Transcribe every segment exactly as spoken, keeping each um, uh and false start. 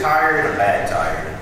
tired and a bad tired?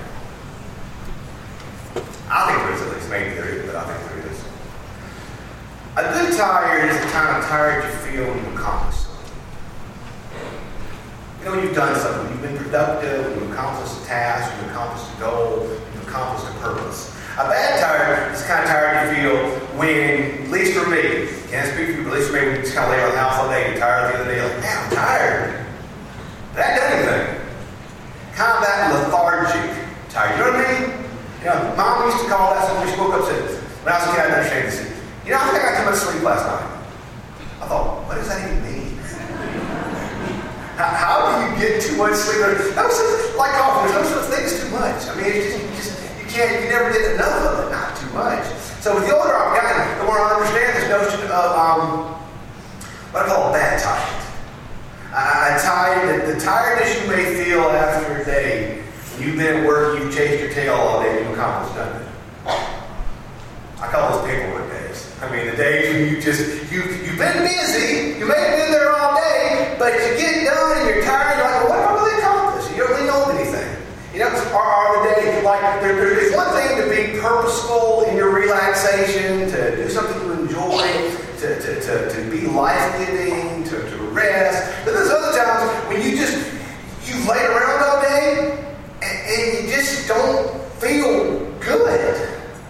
I think there is at least. Maybe there is, but I think there is. A good tired is the kind of tired you feel when you accomplish something. You know, when you've done something, you've been productive, when you've accomplished a task, you've accomplished a goal, you've accomplished a purpose. A bad tired is the kind of tired you feel when, at least for me, can't speak for you, but at least for me, when you just kind of lay around the house all day, you're tired the other day, like, man, I'm tired. But I didn't do anything. Kind of that lethargic tired. You know what I mean? You know, Mom used to call that something when she woke up and said, when I was a kid, I didn't understand this. You know, I think I got too much sleep last night. I thought, what does that even mean? how, how do you get too much sleep? No such, like coffee, there's no such thing as too much. I mean, it's just, you just, you can't, you never get enough of it, not too much. So with the older I've gotten, the more I understand this notion of um, what I call a bad tired. Uh, tired, the, the tiredness you may feel after a day, when you've been at work, you've chased your tail all day, you've accomplished nothing. I call those paperwork days. I mean, the days when you just, you, you've been busy, you may have been there all day, but you get done and you're tired, you're like, well, what have I really accomplished? You don't really know anything. You know, or, or the day, like, there, there, it's one thing to be purposeful in your relaxation, to do something you enjoy, to, to, to, to be life-giving, to, to rest. But there's other times when you just, you've laid around all day, and, and you just don't feel good.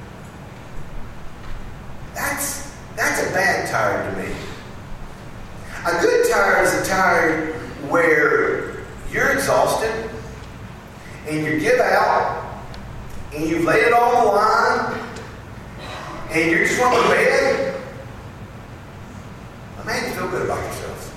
That's, that's a bad tired to me. A good tired is a tired where you're exhausted, and you give out, and you've laid it all on the line, and you're just want to go to bed, but man, you feel good about yourself.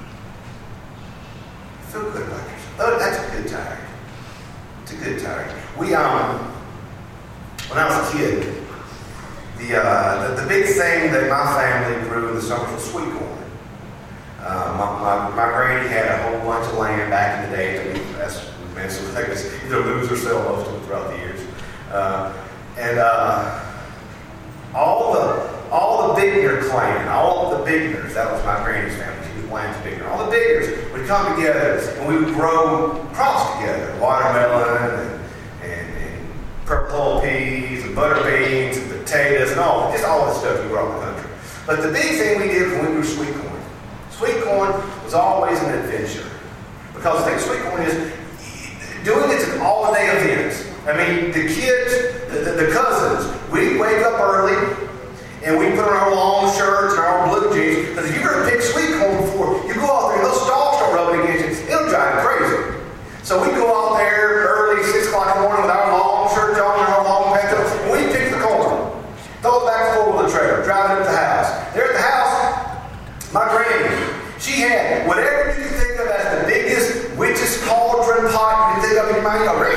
You feel good about yourself. Oh, that's a good tired. It's a good tired. We, um, when I was a kid, the, uh, the, the big thing that my family grew in the summer was sweet corn. Uh, my, my, my granny had a whole bunch of land back in the day that we, that's Man, so I guess either lose or sell most of it throughout the years. Uh, and uh, all the all the Bigner clan, all the Bigners, that was my granny's family, she was Blanche Bigner. All the Bigners would come together and we would grow crops together, watermelon and, and, and purple peas and butter beans and potatoes and all, just all this stuff we grew up in the country. But the big thing we did was when we grew sweet corn. Sweet corn was always an adventure. Because the thing sweet corn is, doing it in all day events. I mean, the kids, the, the, the cousins, we wake up early and we put on our long shirts and our blue jeans. Because if you've ever picked sweet corn before, you go out there and those stalks start rubbing against you. It'll drive you crazy. So we go out there early, six o'clock in the morning with our long shirts on and our long pants on, and we pick the corn. Throw it back full of the trailer, drive it up to the house. There at the house, my granny, she had whatever you can think of as the biggest witch's cauldron pot you can think of in your mind. You know,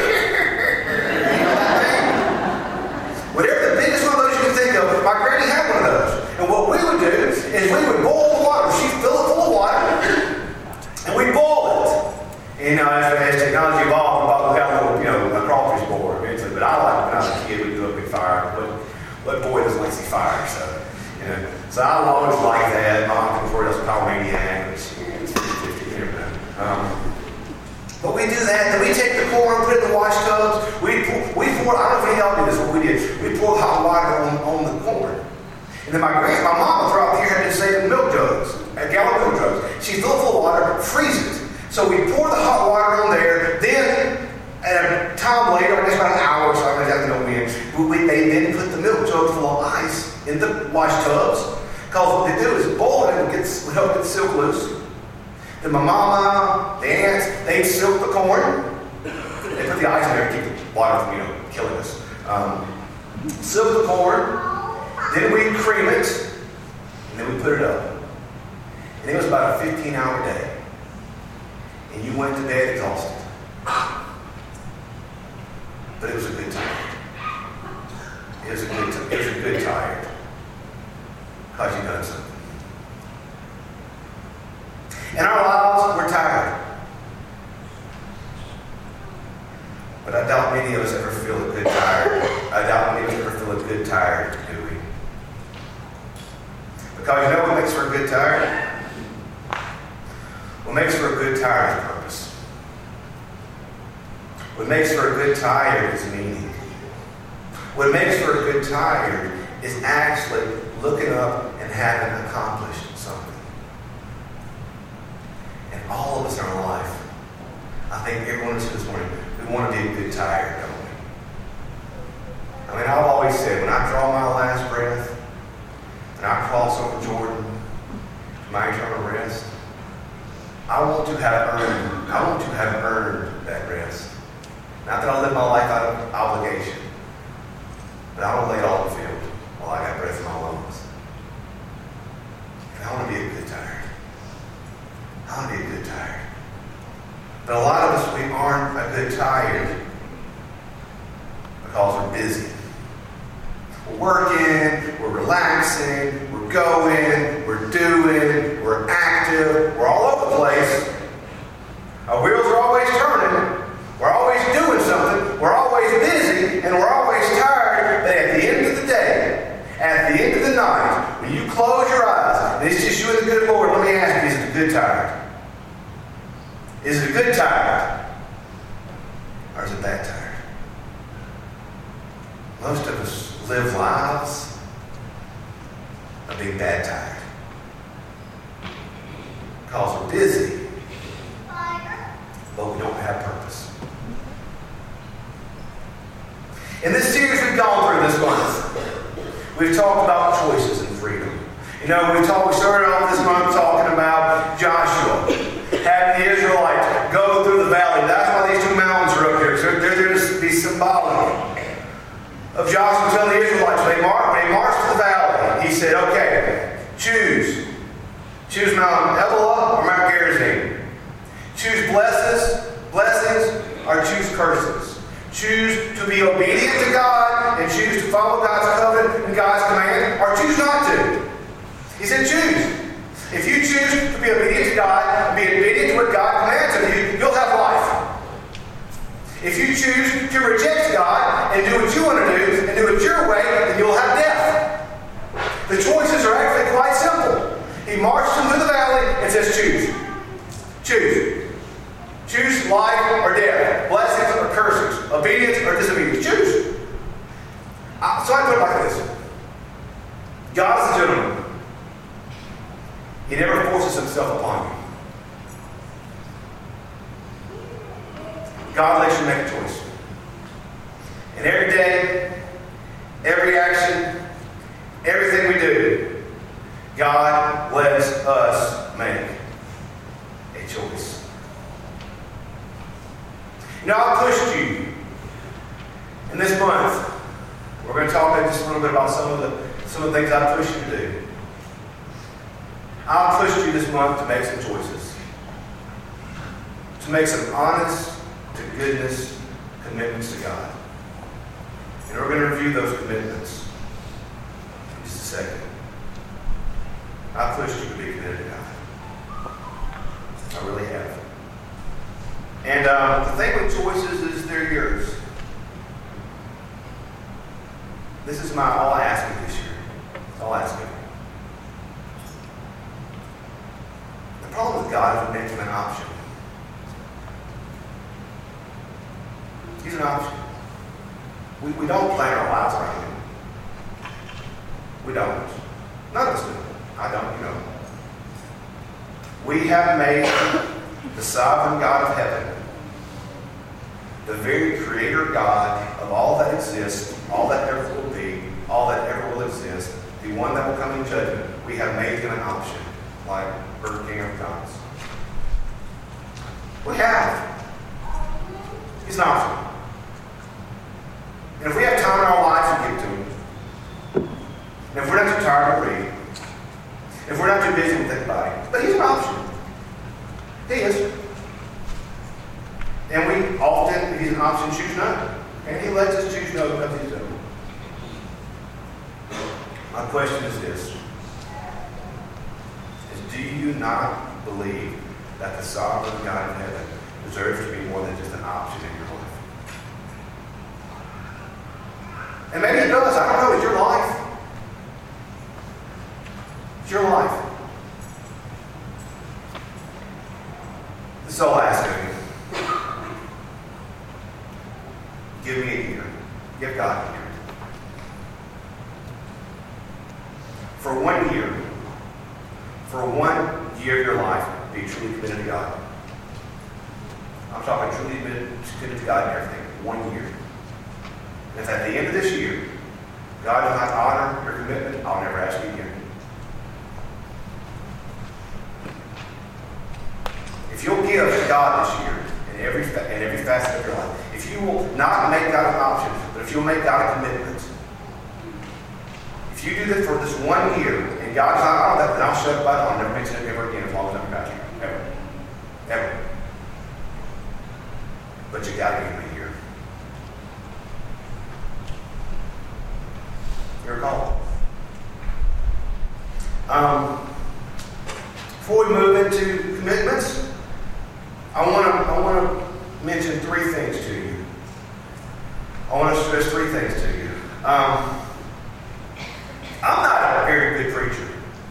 that thing? Whatever the biggest one of those you can think of, my granny had one of those. And what we would do is we would boil the water. She'd fill it full of water, and we'd boil it. And, you know, as, as technology evolved, we got a little, you know, a crawfish board eventually. But I like when I was a kid, we'd do a big fire. But what boy doesn't like to see fire? So, you know, so I always like that. Mom comes word us pyromaniac, which is fifty-fifty, you never know. Um, But we do that, then we take the corn, put it in the wash tubs, we pour, we pour, I don't know if any of y'all did this, what we did, we poured hot water on, on the corn. And then my grand, my mama throughout the year had been saving milk jugs, a gallon milk jugs. She filled full of water, freeze it. So we pour the hot water on there, then at a time later, I guess about an hour or so, I don't exactly know when, we, they then put the milk jugs full of ice in the wash tubs. Because what they do is boil it and it gets, would help get the silk loose. Then my mama, the aunts, they'd silk the corn. They put the ice in there to keep the water from, you know, killing us. Um, silk the corn. Then we'd cream it. And then we put it up. And it was about a fifteen hour day. And you went to bed exhausted. But it was a good time. It was a good time. It was a good tired. Because you done something. In our lives, we're tired. But I doubt many of us ever feel a good tired. I doubt many of us ever feel a good tired, do we? Because you know what makes for a good tired? What makes for a good tired is purpose. What makes for a good tired is meaning. What makes for a good tired is actually looking up and having accomplished something. And all of us in our life, I think everyone is this morning, we want to be a good tired, don't we? I mean, I've always said, when I draw my last breath, and I cross over Jordan to my eternal rest, I want to have earned, I want to have earned that rest. Not that I live my life out of obligation, but I don't lay it all in the field while I got breath in my lungs. And I want to be a good tired. I want to be a good tired. But a lot of us, we aren't a good tired because we're busy. We're working, we're relaxing, we're going, we're doing, we're active, we're all over the place. Our wheels are always turning. We're always doing something. We're always busy, and we're always tired. But at the end of the day, at the end of the night, when you close your eyes, and it's just you and the good Lord, let me ask you, is it a good tired? Is it a good tired? Or is it bad tired? Most of us live lives of being bad tired. Because we're busy, but we don't have purpose. In this series we've gone through this month, we've talked about choices and freedom. You know, we talked, we started off this month talking about Joshua, having the Israelites go through the valley. That's why these two mountains are up here. So they're there to be symbolic of Joshua telling the Israelites, when they marched, when they marched to the valley, he said, okay, choose. Choose Mount Ebelah or Mount Gerizim. Choose blessings, blessings or choose curses. Choose to be obedient to God and choose to follow God's covenant and God's command, or choose not to. He said choose. If you choose to be obedient to God and be obedient to what God commands of you, you'll have life. If you choose to reject God and do what you want to do and do it your way, then you'll have death. The choices are actually quite simple. He marched them through the valley and says choose. Choose. Choose life or death, blessings or curses, obedience or disobedience. Choose. Uh, so I put it like this. God is a gentleman. He never forces himself upon you. God lets you make a choice. And every day, every action, everything we do, God lets us make a choice. You know, I pushed you in this month. We're going to talk just a little bit about some of the some of the things I pushed you to do. I pushed you this month to make some choices, to make some honest to goodness commitments to God. And we're going to review those commitments in just a second. I pushed you to be committed to God. I really have. And uh, the thing with choices is they're yours. This is my all I ask you this year. That's all I ask you. The problem with God is we make him an option. He's an option. We, we don't plan our lives around him. We don't. None of us do. I don't, you know. We have made the sovereign God of heaven, the very creator God of all that exists, all that ever will be, all that ever will exist, the one that will come in judgment, we have made him an option, like Burger King or McDonald's. We have. He's an option. And if we have time in our lives to give to him, and if we're not too tired to read, if we're not too busy to think about him, but he's an option. He is. And we often, if he's an option, choose no. And he lets us choose no because he's done. My question is this. Is do you not believe that the sovereign God of heaven deserves to be more than just an option in your life? And maybe he does. I don't know. It's your life. It's your life. This is all I ask of you. for one year, for one year of your life, be truly committed to God. I'm talking truly committed to God in everything. One year. And if at the end of this year, God does not honor your commitment, I'll never ask you again. If you'll give to God this year in every in every facet of your life, if you will not make God an option, but if you'll make God a commitment, if you do that for this one year, and God's not honor that, then I'll shut up about it. I'll never mention it ever again as long as I'm your pastor. Ever. Ever. But you got to give me a year. Your call. Um, before we move into commitments, I want to I want to mention three things to you. I want to stress three things to you. Um, I'm not a very good preacher.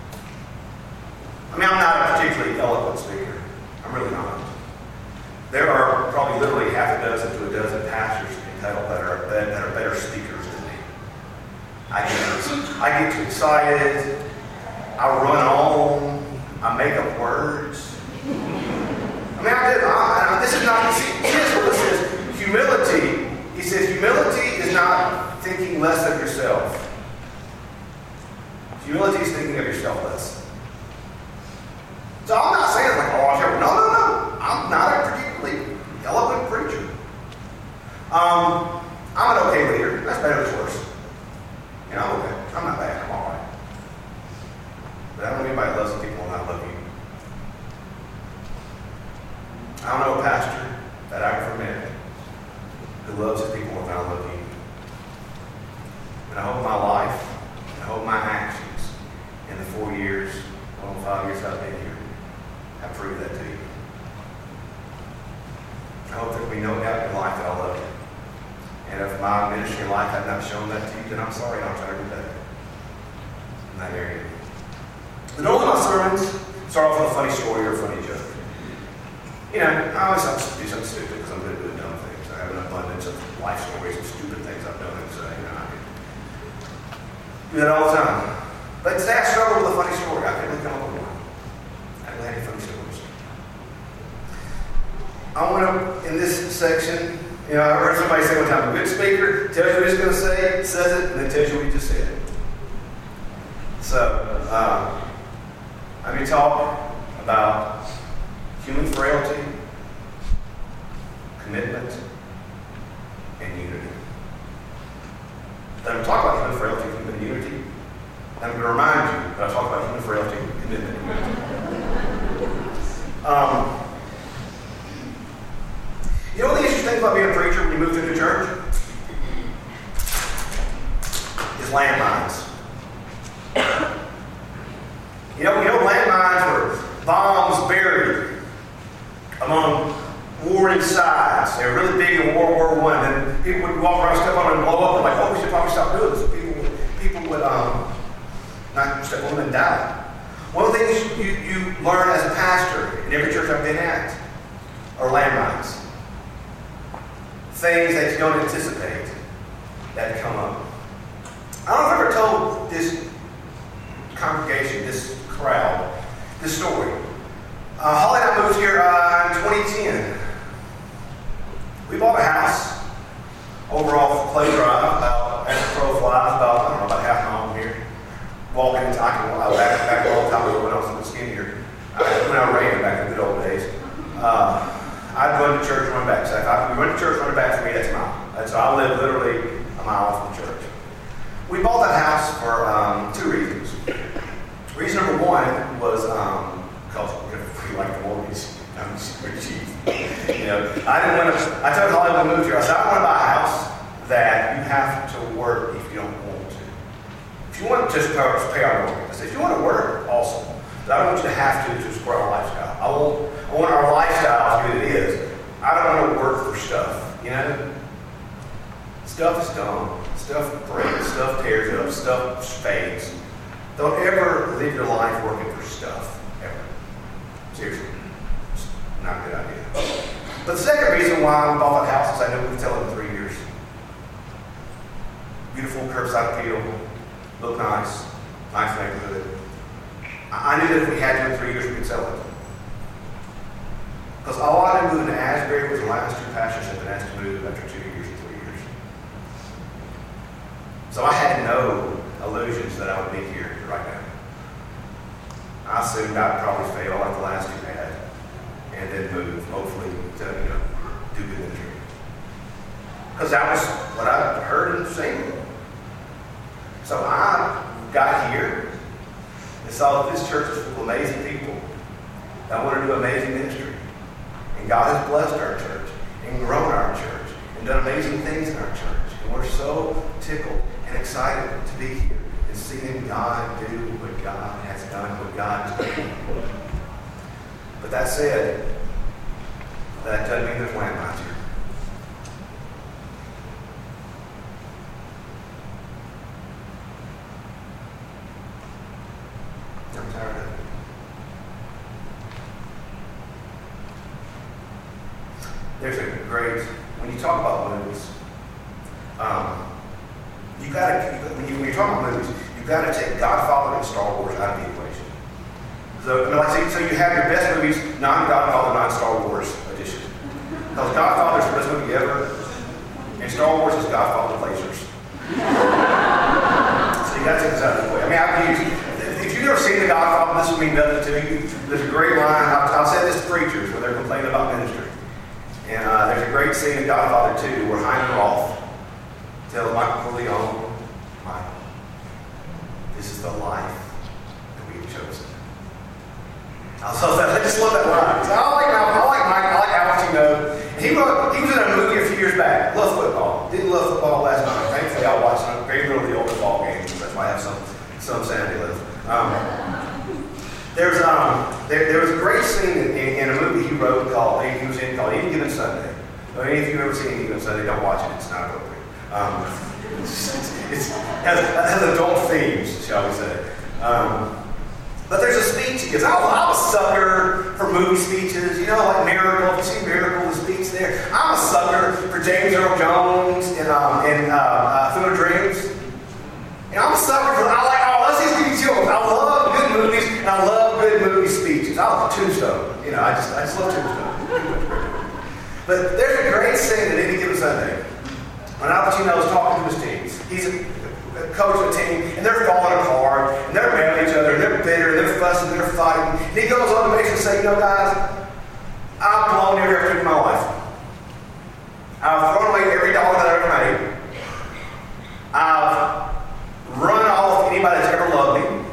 I mean, I'm not a particularly eloquent speaker. I'm really not. There are probably literally half a dozen to a dozen pastors in Tuttle that are that are better speakers than me. I get I get too excited. I run on. I make up words. I mean, I did. I, I, this is not. See, here's what it says. Humility. He says humility is not thinking less of yourself. Humility is thinking of yourself less. So I'm not saying like, oh, I'm sure. No, no, no. I'm not a particularly eloquent preacher. Um, I'm an okay leader. That's better than worse. You know, I'm okay. I'm not bad. I'm all right. But I don't know anybody loves the people and I love you. I don't know a pastor that I've ever met who loves his people and I love you. And I hope my life, and I hope my actions in the four years, well, five years I've been here, have proved that to you. I hope there will be no doubt in your life that I love you. And if my ministry life has not shown that to you, then I'm sorry, I'll try to do better in that area. But all of my sermons start off with a funny story or a funny joke. You know, I always have to do something stupid because I'm good at doing dumb things. I have an abundance of life stories of stupid things I've done, and so, you know, I can do that all the time. But today I struggle with a funny story. I couldn't really come up with one. I haven't had any funny stories. I want to, in this section, you know, I heard somebody say one time, a good speaker tells you what he's going to say, says it, and then tells you what he just said. So, uh, I'm going to talk about human frailty, commitment, and unity. Then I'm going to talk about human frailty, commitment, and unity. And I'm going to remind you that I talk about human frailty, commitment, and unity. Um, you know what the interesting thing about being a preacher when you move to a new church? Is landmines. You know, you know landmines were bombs buried among warring sides. They were really big in World War One. And people would walk around, step on them, and blow up. And like, oh, we should probably stop doing this. So people would, people would um, not step on them and die. One of the things you, you learn as a pastor in every church I've been at are landmines. Things that you don't anticipate that come up. I don't know if I've ever told this congregation, this crowd, this story. Uh, Holly and I moved here uh, in twenty ten. We bought a house over off Clay Drive, about as the crow flies, about I don't know, about half a mile from here. Walking into I can walk back back a long time ago when I was a little skinnier. Uh, when I ran back in the good old days. Uh, I'd run to church, run back. So if I run to church, run back for me, that's a mile. And so I live literally a mile from church. We bought that house for um, two reasons. Reason number one was um, because we like the mortgage. I'm super cheap. You know, I didn't want to. I told Holly when we moved here, I said I want to buy a house that you have to work if you don't want to. If you want to just pay our mortgage, I said if you want to work, awesome. But I don't want you to have to to support our lifestyle. I want. I want our lifestyle to be what it is. I don't want to work for stuff. You know, stuff is dumb. Stuff breaks. Stuff tears up. Stuff fades. Don't ever live your life working for stuff. Ever. Seriously. It's not a good idea. But the second reason why we bought that house is I knew we would sell it in three years. Beautiful curbside appeal. Look nice. nice neighborhood. I knew that if we had two or three years, we could sell it. Because all I knew moving to Asbury was the last two pastors had been asked to move after two years or three years. So I had no illusions that I would be here right now. I assumed I'd probably fail like the last two had, and then move, hopefully, to, you know, do good ministry. Because that was what I heard and seen. So I got here and saw that this church is full of amazing people that want to do amazing ministry. And God has blessed our church and grown our church and done amazing things in our church. And we're so tickled and excited to be here and seeing God do what God has done, what God is doing. But that said, that doesn't mean there's landmines here. I'm tired of it. There's a great, when you talk about movies, um, you gotta, when, you, when you're talking about movies, you've got to take Godfather and Star Wars out of the equation. So, I mean, like, so you have your best movies, non-Godfather, non-Star Wars edition. Because Godfather's the best movie ever, and Star Wars is Godfather lasers. So you got to take this out of the equation. I mean, I've used, if you've never seen The Godfather, this will mean nothing to you. There's a great line, I've, I've said this to preachers when they're complaining about ministry. And uh, there's a great scene in Godfather two where Hyman Roth tells Michael Corleone, Michael, this is the life that we have chosen. I love that. I just love that line. I like I like Mike. I like Al Pacino. He wrote, he was in a movie a few years back. Love football. Didn't love football last night. Thankfully, I watched a very little of the old football games. That's why I have some some sanity left. Um, there's um there, there was a great scene in, in, in a movie he wrote called he was in called Any Given Sunday. I mean, if you've ever seen Any Given Sunday, don't watch it. It's not appropriate. Um, it's, it's, it has, it has adult themes, shall we say. Um, But there's a speech he gives. I'm a sucker for movie speeches. You know, like Miracle. If you see Miracle, the speech there. I'm a sucker for James Earl Jones in, um, in uh, uh, Field of Dreams. And I'm a sucker for, I like, oh, let's just give you chills. I love good movies, and I love good movie speeches. I love Tombstone. You know, I just, I just love Tombstone. But there's a great scene in Any Given Sunday when Al Pacino is talking to his teams. He's a coach of a team, and they're falling apart, and they're mad at each other, and they're bitter, and they're fussing, and they're fighting. And he goes on to basically say, you know, guys, I've blown every effort in my life. I've thrown away every dollar that I ever made. I've run off anybody that's ever loved me.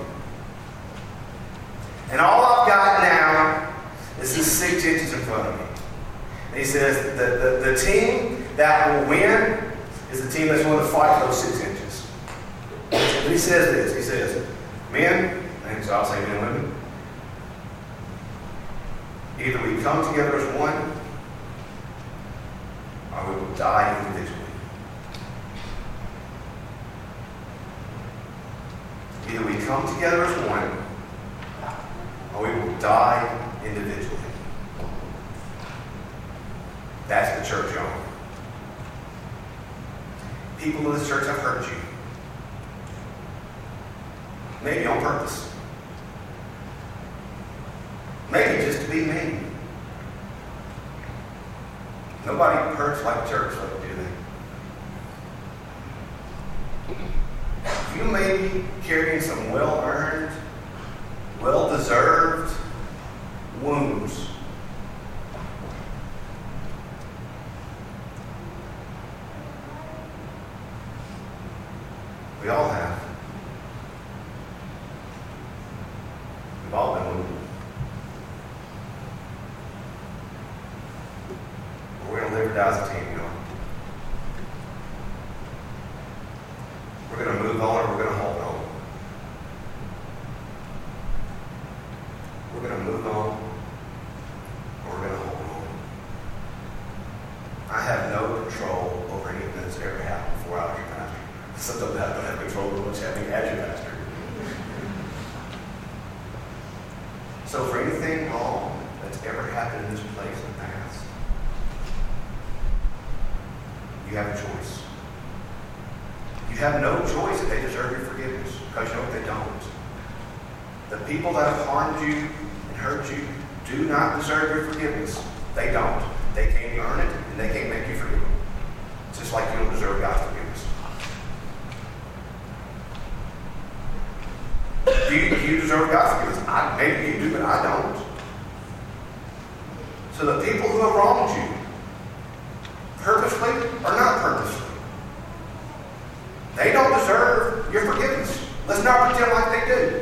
And all I've got now is this six inches in front of me. And he says, the, the, the team that will win is the team that's willing to fight for those six inches. But he says this, he says, men, and so I'll say men and women, either we come together as one, or we will die individually. Either we come together as one, or we will die individually. That's the church, y'all. People in this church have hurt you. Maybe on purpose. Maybe just to be mean. Nobody hurts like church, do they? You may be carrying some well-earned, well-deserved wounds. We all have. We've all been wounded. We're going to live or die as a team, you know. We're going to move on or we're going to hold on. We're going to move on or we're going to hold on. I have no control over anything that's ever happened before I was your pastor. Sometimes I don't have control over what's happening as your pastor. So for anything wrong that's ever happened in this place in the past, you have a choice. You You have no choice if they deserve your forgiveness, because you know what, they don't. The people that have harmed you and hurt you do not deserve your forgiveness. They don't. They can't earn it, and they can't make you forgive them. Just like you don't deserve God's forgiveness. Do you, do you deserve God's forgiveness? I, maybe you do, but I don't. So the people who have wronged you, purposely or not purposely, they don't deserve your forgiveness. Let's not pretend like they do.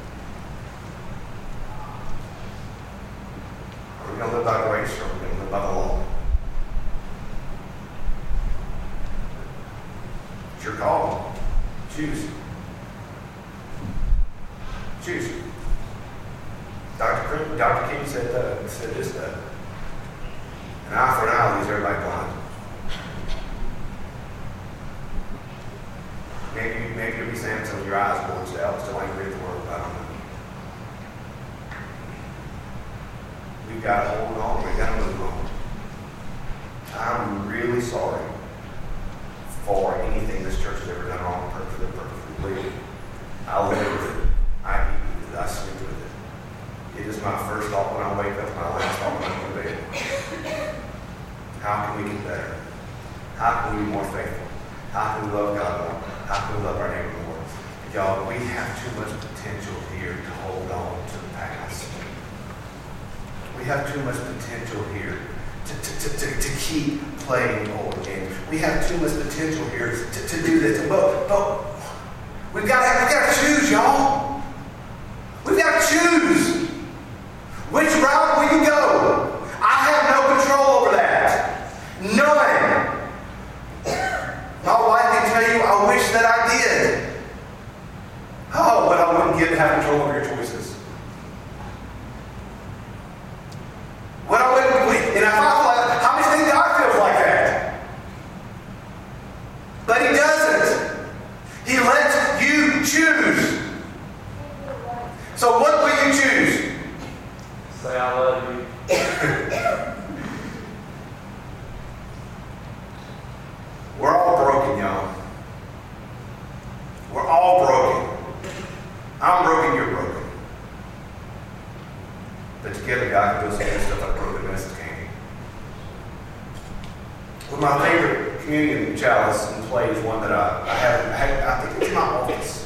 Are we going to live by grace, or are we going to live by the law? It's your call. Choose. Choose. Doctor King, Doctor King said, uh, said this, uh, an eye for an eye leaves everybody blind. Maybe, maybe you'll be saying some of your eyes bulged out, still angry at the world. I don't know. We've got to hold on. We've got to move on. I'm really sorry for anything this church has ever done wrong, perfectly, perfectly. I live with it. I eat with it. I sleep with it. It is my first thought when I wake up, my last thought when I go to bed. How can we get better? How can we be more faithful? How can we love God more? How can we love our neighbor more? Y'all, we have too much potential here to hold on to the past. We have too much potential here to, to, to, to, to keep playing old games. We have too much potential here to, to do this. But, but we've got to have, we've got to choose, y'all. We've got to choose. Which route will you go? I have no control over that. None. My wife can tell you, I wish that I did. Oh, but I wouldn't get to have control over your choices. What I wouldn't, and if I feel like, how much think God feels like that? But He doesn't. He lets you choose. So what will you choose? Say I love you. We're all broken, y'all. We're all broken. I'm broken, you're broken. But together, God can do some good stuff like broken messes can. One of my favorite communion chalice and play is one that I, I have. I, have, I think it's in my office.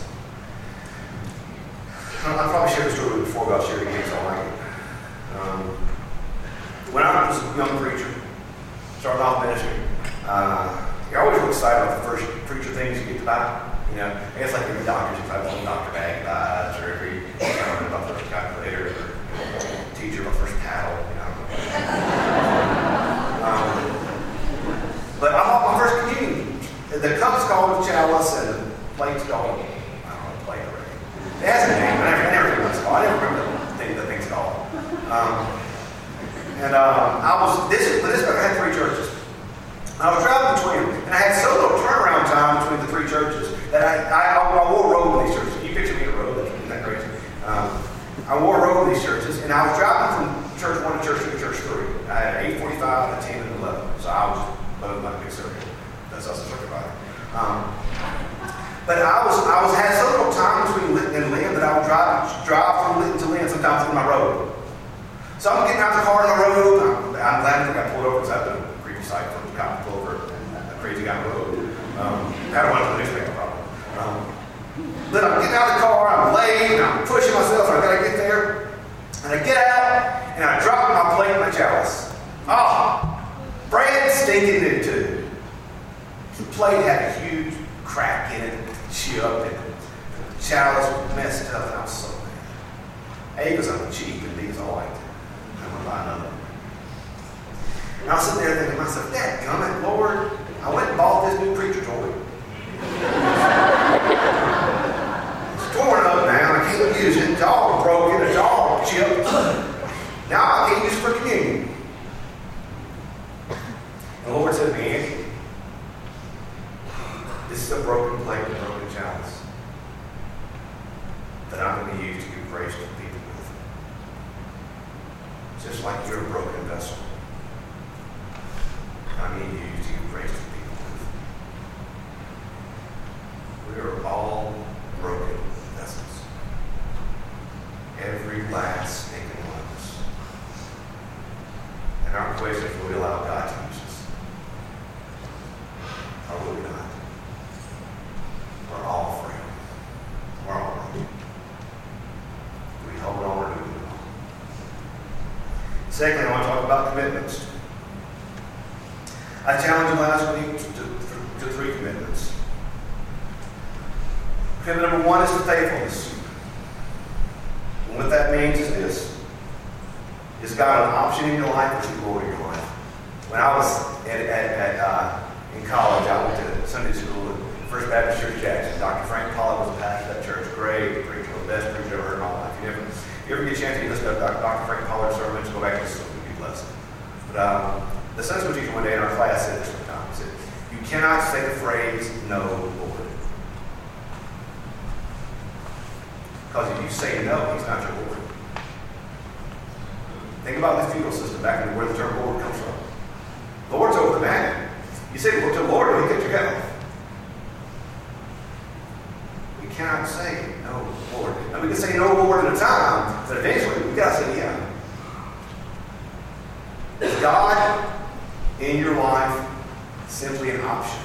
I probably shared this story before, but I'll share it again, so I like it. Um, when I was a young preacher, starting off ministry, uh, you're always really excited about the first preacher things you get to buy. You know, I guess like every doctor's excited about the doctor bag buys, or every you know, about the first calculator, or teacher about the first paddle. You know. um, but I bought my first communion. The cup's called the chalice, and the plate's called, I don't know, the plate already. It has a name, but I never, I never knew what it's called. I never remember the thing the thing's called. Um, and um, I was this is this I had three churches. I was driving between them, and I had so little turnaround time between the three churches that I, I, I wore a robe in these churches. You picture me in a robe, isn't that crazy? Um, I wore a robe in these churches, and I was driving from church one to church two to church three. I had eight forty-five, a ten, and eleven. So I was loading like a big circle. That's us a circuit rider. Um, but I was I was had so little time between Linton and Lynn that I would drive drive from Linton to Lynn sometimes in my robe. So I'm getting out the car on the road. I'm, I'm glad I got pulled over because I've been a previous site for the cop pulled over and a crazy guy on the road. Um, I don't want to the newspaper problem. Um, but I'm getting out of the car, I'm late, and I'm pushing myself, so I gotta get there. And I get out, and I drop my plate in my chalice. Ah, oh, brand stinking new too. The plate had a huge crack in it, chip, and the chalice was messed up, and I was so mad. A, because I'm cheap, and B, because I liked it. I'm gonna buy another one. And I was sitting there thinking to myself, dadgummit, Lord, I went and bought this new preacher toy. It's torn up now, I can't use it. It's all broken, it's all chipped. Now I can't use it for communion. And the Lord said to me, Andy, this is a broken plate, a broken chalice that I'm going to use to give grace to people with. Just like you're a broken vessel. I'm going to use to give grace to people with. Secondly, I want to talk about commitments. I challenged you last week to, to, to three commitments. Commitment number one is to faithfulness. And what that means is this. Is God an option in your life or is He Lord in your life? When I was at, at, at, uh, in college, I went to Sunday school at First Baptist Church Jackson. Doctor Frank Pollard was a pastor of that church. Great preacher, the best preacher I've ever heard in my life. You ever, you ever get a chance to listen to Doctor Frank Pollard's sermons, go back and listen to them, you'll be blessed. But um, the Sunday school teacher one day in our class said this one time. He said, you cannot say the phrase, no, Lord. Because if you say no, He's not your Lord. Think about the feudal system back in where the term Lord comes from. Lord's over the man. You say, look to the Lord, He'll get your health. We cannot say no, Lord. Now we can say no, Lord, at a time, but eventually we got to say yeah. Is God in your life simply an option?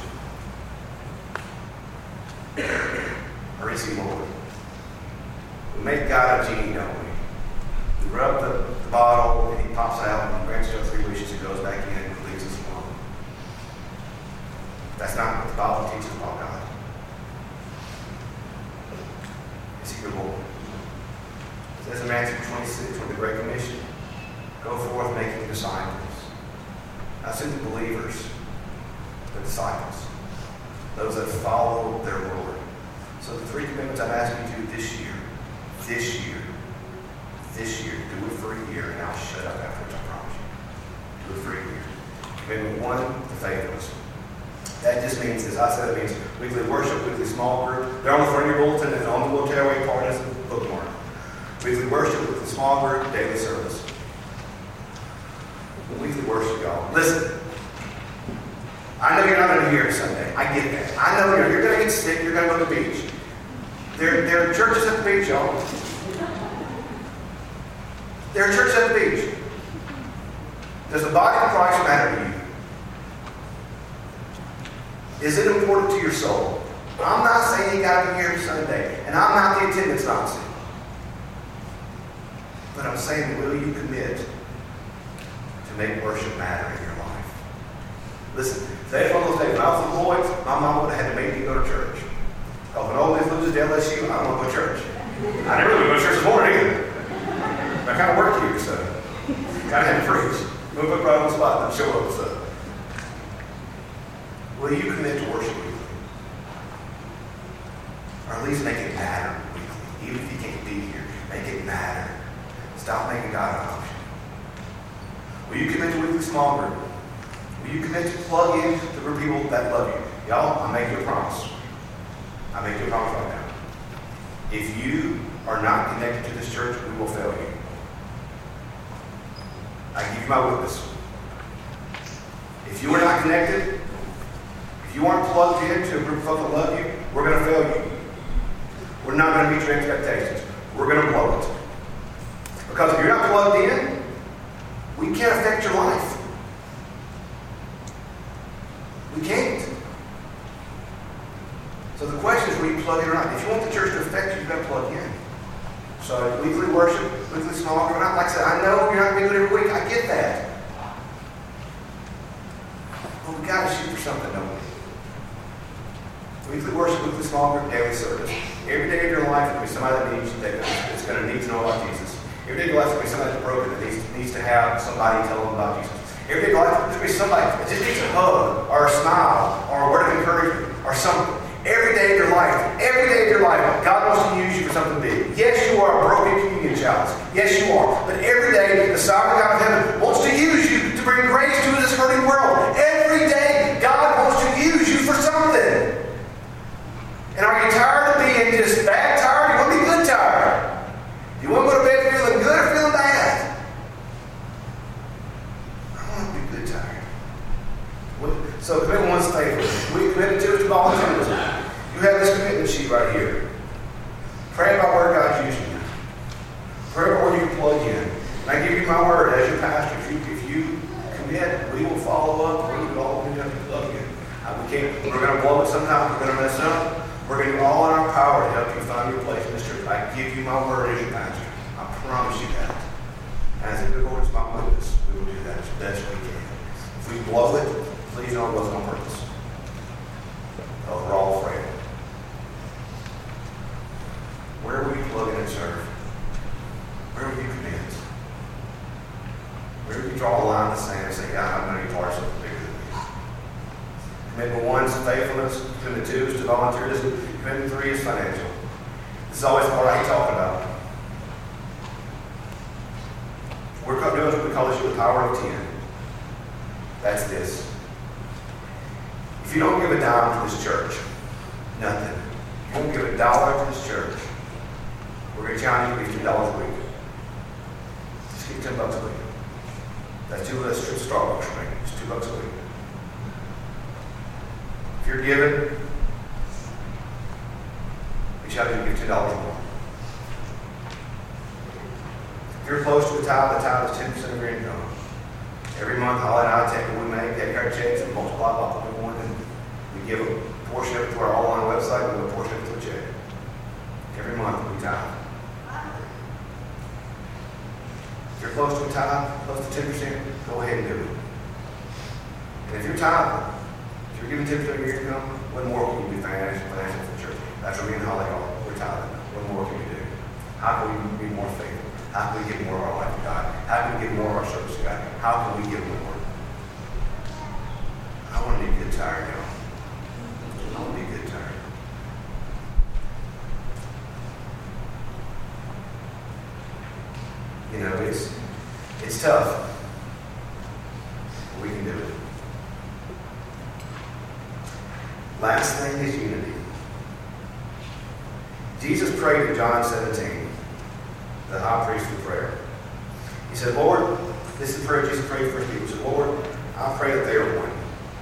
Or is He Lord? We make God a genie, don't we? We rub the, the bottle and He pops out and grants us three wishes and goes back in and leaves us alone. That's not what the Bible teaches about God. Is He your Lord? It says in Matthew twenty-six with the Great Commission, go forth making disciples. Not simply believers, but disciples. Those that follow their Lord. So the three commitments I'm asking you to do this year, this year, this year, do it for a year, and I'll shut up afterwards, I promise you. Do it for a year. Commitment one, to faithfulness. That just means, as I said, it means weekly worship, weekly small group. They're on the front of your bulletin and on the little tearaway part is the bookmark. Weekly worship, weekly small group, daily service. Weekly worship, y'all. Listen. I know you're not going to hear it Sunday. I get that. I know you're, you're going to get sick. You're going to go to the beach. There, there are churches at the beach, y'all. There are churches at the beach. Does the body of Christ matter to you? Is it important to your soul? I'm not saying you got to be here Sunday, and I'm not the attendance Nazi. But I'm saying, will you commit to make worship matter in your life? Listen, today's one of those days. When I was a boy, my mom would have had to make me go to church. Because when Ole Miss loses to L S U, I don't want to go to church. I never really go to church this morning either. I kind of work here, so kind of had to preach. Move up right on the spot and show up. So, will you commit to worship weekly? Or at least make it matter weekly? Even if you can't be here, make it matter. Stop making God an option. Will you commit to weekly small group? Will you commit to plug in to the people that love you? Y'all, I make you a promise. I make you a promise right now. If you are not connected to this church, we will fail you. I give you my witness. If you are not connected, if you aren't plugged in to a group of folks that love you, we're going to fail you. We're not going to meet your expectations. We're going to blow it. Because if you're not plugged in, we can't affect your life. We can't. So the question is, will you plug in or not? If you want the church to affect you, you've got to plug in. So weekly worship, weekly small group. Like I said, I know you're not going to do it every week. I get that. But we've got to shoot for something, don't we? Weekly worship, weekly small group, daily service. Every day of your life, there'll be somebody that needs that that's going to need to know about Jesus. Every day of your life, there'll be somebody that's broken that needs, needs to have somebody tell them about Jesus. Every day of your life, there'll be somebody that just needs a hug, or a smile, or a word of encouragement, or something. Every day of your life, every day of your life, God wants to use you for something big. Yes, you are a broken communion chalice. Yes, you are. But every day, the sovereign God of heaven wants to use you to bring grace to this hurting world. Every day, God wants to use you for something. And are you tired of being just bad tired? You want to be good tired? You want to go to bed feeling good or feeling bad? I want to be good tired. So commitment one's faithfulness. We committed to it to volunteerism. You have this commitment sheet right here. Pray about where God's using you. Pray about where you can plug in. And I give you my word as your pastor. If you, if you commit, we will follow up. We're going to do all we can to plug in. Uh, we can't, we're going to blow it sometimes. We're going to mess up. We're going to do all in our power to help you find your place in this church. I give you my word as your pastor. I promise you that. And as a good Lord's my witness, we will do that as best we can. If we blow it, please know it wasn't on purpose. Oh, we're all afraid. Where will you plug in and serve? Where will you commit? Where will you draw a line in the sand and say, God, I'm going to be part of something bigger than this? Commitment one is faithfulness. Commitment two is to volunteerism. Commitment three is financial. This is always the part I hate talking about. We're doing what we call this the power of ten. That's this. If you don't give a dime to this church, nothing. If you won't give a dollar to this church, we're going to challenge you to give two dollars a week. Just give ten bucks a week. That's two less trips to Starbucks for me. It's two bucks a week. If you're giving, we challenge you to give ten dollars more. If you're close to the tithe, the tithe is ten percent of your income. Every month, Holly and I take what we make, take our checks, and multiply by what we want, and we give a portion of it to our online website, and we give a portion of it to a check. Every month, we tithe. If you're close to a tithe, close to ten percent, go ahead and do it. And if you're tithing, if you're giving ten percent of your income, what more can you do financial, financial for the church? That's where me and Holly are. We're tithing. What more can we do? How can we be more faithful? How can we give more of our life to God? How can we give more of our service to God? How can we give more? I want to be good tired, y'all. I want to be good tired. You know, it's it's tough. But we can do it. Last thing is unity. Jesus prayed in John seventeen, the high priestly prayer. He said, Lord, this is the prayer Jesus prayed for his people. He said, Lord, I pray that they are one.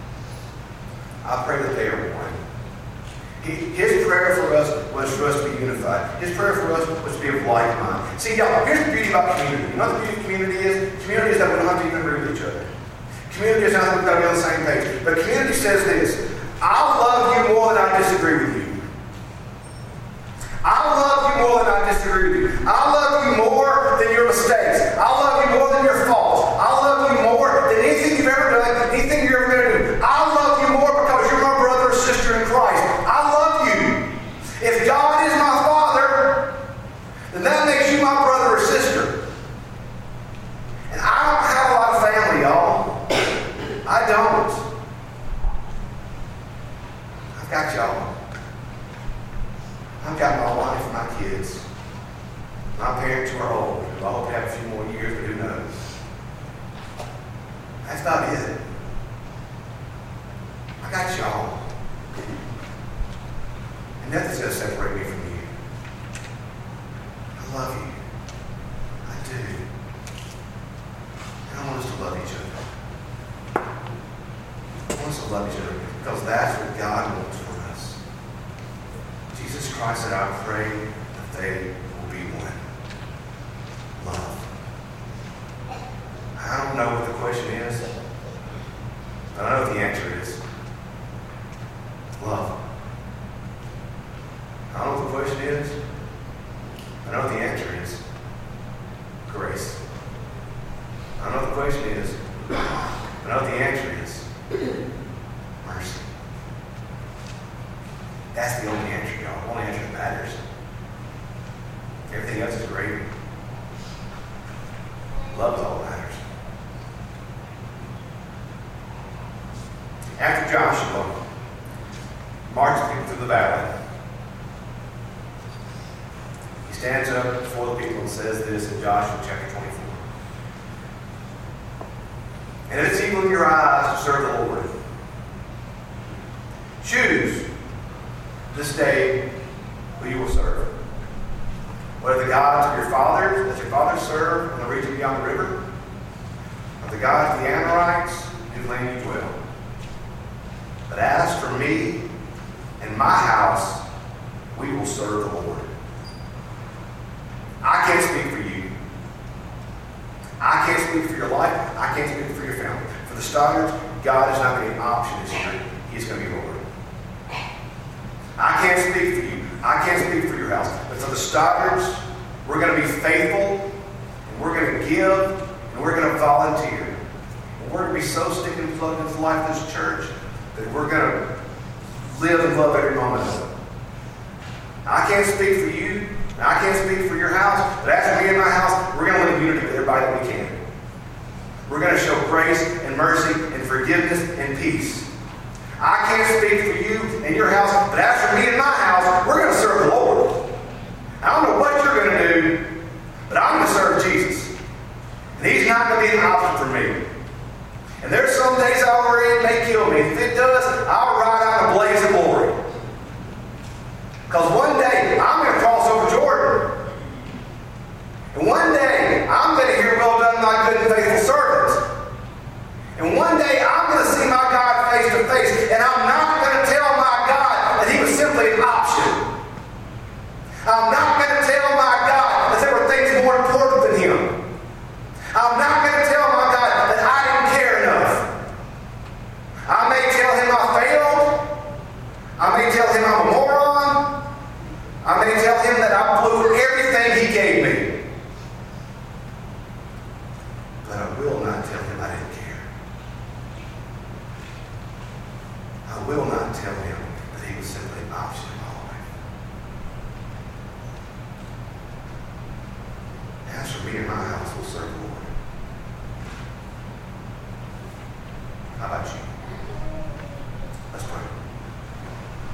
I pray that they are one. He, his prayer for us was for us to be unified. His prayer for us was to be of like mind. See, y'all, here's the beauty about community. You know what the beauty of community is? Community is that we don't have to even agree with each other. Community is not that we've got to be on the same page. But community says this: I love you more than I disagree with you. I love you more than I disagree with you. I love you more than your mistakes. I love you more than your faults. I love you more than anything you've ever done, anything you're ever going to do. I love you more because you're my brother or sister in Christ. I love you. If God is my Father, then that makes you my brother or sister. And I don't have a lot of family, y'all. I don't. I've got y'all. I've got my wife and my kids. My parents who are old. I hope to have a few more years, but who knows? That's about it. I got y'all. And nothing's going to separate me from you. I love you. I do. And I want us to love each other. I want us to love each other because that's what God wants for us. Jesus Christ said, I pray that they will be one. Love. I don't know what the question is, but I know what the answer is. Love. I don't know what the question is. I know what the answer is. Grace. I don't know what the question is. I know what the answer is. Mercy. That's the only answer, y'all. The only answer that matters. Everything else is gravy. Love is all that matters. After Joshua marches people through the valley, he stands up before the people and says this in Joshua chapter twenty-four. And if it's evil in your eyes to serve the Lord, choose this day who you will serve. Whether the gods of your fathers, that your fathers served in the region beyond the river, or the gods of the Amorites whose land you dwell. But as for me and my house, we will serve the Lord. I can't speak for you. I can't speak for your life. I can't speak for your family. For the Stoddards, God is not going to be an option this year. He's going to be Lord. I can't speak for you. I can't speak for your house. But for the Stoddards, we're going to be faithful and we're going to give, and we're going to volunteer. And we're going to be so stick and plugged into life of this church that we're going to live and love every moment of it. I can't speak for you, and I can't speak for your house, but as for me and my house, we're going to live in unity with everybody that we can. We're going to show grace and mercy and forgiveness and peace. I can't speak for you and your house, but as for me and my house, we're going to serve the Lord. I don't know what you're going to do, but I'm going to serve Jesus. And He's not going to be an option for me. And there's some days I'll worry it may kill me. If it does, I'll ride out in a blaze of glory. Because one day, I'm going to cross over Jordan. And one day, I'm going to hear, well done, my good and faithful servant. And one day, I'm going to see my God face to face. And I'm not going to tell my God that He was simply an option. I'm not going to tell my God that there were things more important than Him. I'm not going to tell my God that I didn't care enough. I may tell Him I failed. I may tell Him I'm a moron. I may tell Him that I blew everything He gave me. But I will not tell Him I didn't care. I will not tell Him that He was simply an option in my life. As for me and my house, we'll serve the Lord.